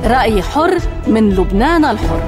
رأي حر من لبنان الحر.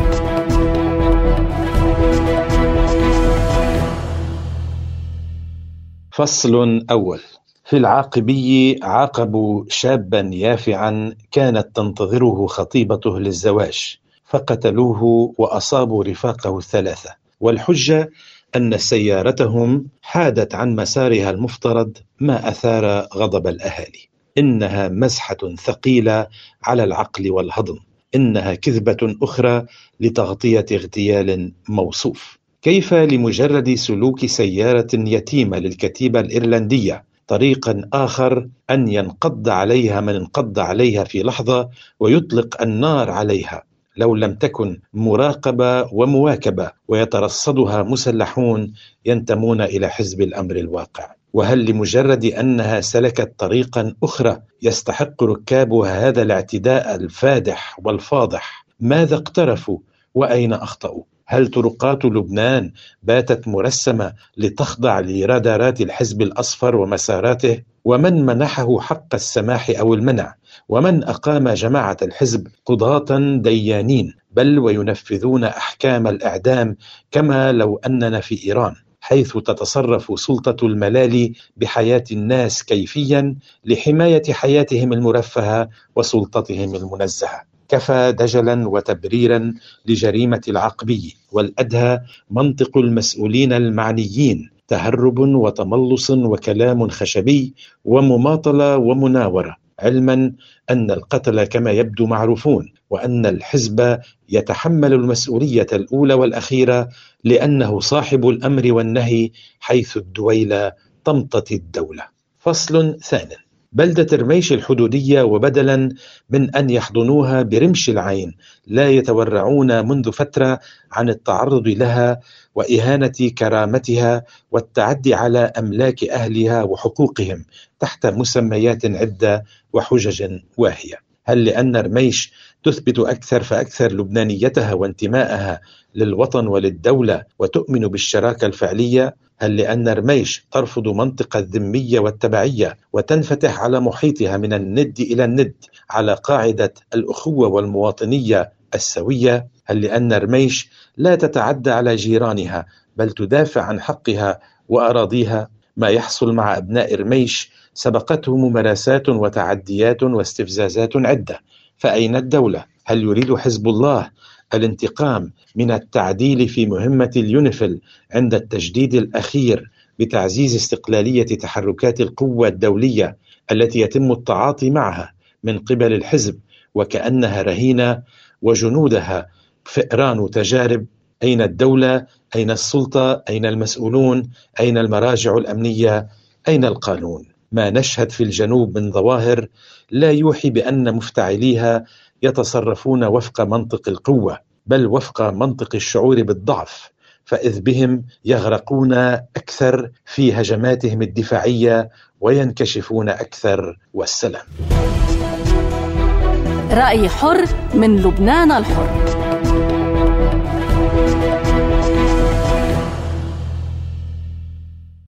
فصل أول. في العاقبي عاقبوا شابا يافعا كانت تنتظره خطيبته للزواج، فقتلوه وأصابوا رفاقه الثلاثة، والحجة أن سيارتهم حادت عن مسارها المفترض، ما أثار غضب الأهالي. إنها مزحة ثقيلة على العقل والهضم، إنها كذبة أخرى لتغطية اغتيال موصوف. كيف لمجرد سلوك سيارة يتيمة للكتيبة الإيرلندية طريقا آخر أن ينقض عليها من انقض عليها في لحظة ويطلق النار عليها لو لم تكن مراقبة ومواكبة ويترصدها مسلحون ينتمون إلى حزب الأمر الواقع؟ وهل لمجرد أنها سلكت طريقا أخرى يستحق ركابها هذا الاعتداء الفادح والفاضح؟ ماذا اقترفوا وأين أخطأوا؟ هل طرقات لبنان باتت مرسمة لتخضع لرادارات الحزب الأصفر ومساراته؟ ومن منحه حق السماح أو المنع؟ ومن أقام جماعة الحزب قضاة ديانين بل وينفذون أحكام الإعدام كما لو أننا في إيران، حيث تتصرف سلطة الملالي بحياة الناس كيفيا لحماية حياتهم المرفهة وسلطتهم المنزهة؟ كفى دجلا وتبريرا لجريمة العقبي، والأدهى منطق المسؤولين المعنيين، تهرب وتملص وكلام خشبي ومماطلة ومناورة، علما أن القتل كما يبدو معروفون، وأن الحزب يتحمل المسؤولية الأولى والأخيرة لأنه صاحب الأمر والنهي، حيث الدويلة تمتطي الدولة. فصل ثانٍ. بلدة رميش الحدودية، وبدلا من أن يحضنوها برمش العين لا يتورعون منذ فترة عن التعرض لها وإهانة كرامتها والتعدي على أملاك أهلها وحقوقهم تحت مسميات عدة وحجج واهية. هل لأن رميش تثبت أكثر فأكثر لبنانيتها وانتمائها للوطن وللدولة وتؤمن بالشراكة الفعلية؟ هل لأن رميش ترفض منطق الذمية والتبعية وتنفتح على محيطها من الند إلى الند على قاعدة الأخوة والمواطنية السوية؟ هل لأن رميش لا تتعدى على جيرانها بل تدافع عن حقها وأراضيها؟ ما يحصل مع أبناء رميش سبقته ممارسات وتعديات واستفزازات عدة، فأين الدولة؟ هل يريد حزب الله الانتقام من التعديل في مهمة اليونيفيل عند التجديد الأخير بتعزيز استقلالية تحركات القوة الدولية التي يتم التعاطي معها من قبل الحزب وكأنها رهينة وجنودها فئران تجارب؟ أين الدولة؟ أين السلطة؟ أين المسؤولون؟ أين المراجع الأمنية؟ أين القانون؟ ما نشهد في الجنوب من ظواهر لا يوحي بأن مفتعليها يتصرفون وفق منطق القوة، بل وفق منطق الشعور بالضعف، فإذ بهم يغرقون أكثر في هجماتهم الدفاعية وينكشفون أكثر، والسلام. رأي حر من لبنان الحر.